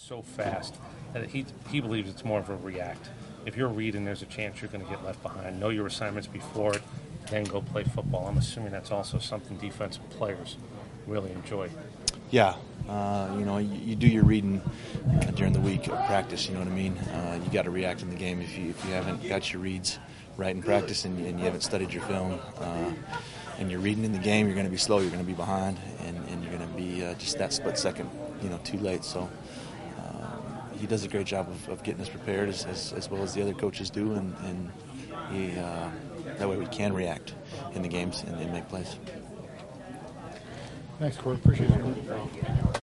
so fast that he believes it's more of a react. If you're reading, there's a chance you're going to get left behind. Know your assignments before it, then go play football. I'm assuming that's also something defensive players really enjoy. Yeah, you do your reading during the week of practice. You know what I mean. You got to react in the game if you haven't got your reads right in practice and you haven't studied your film. And you're reading in the game, you're going to be slow, you're going to be behind, and you're going to be just that split second, too late. So he does a great job of getting us prepared as well as the other coaches do, and that way we can react in the games and make plays. Thanks, Court. Appreciate it.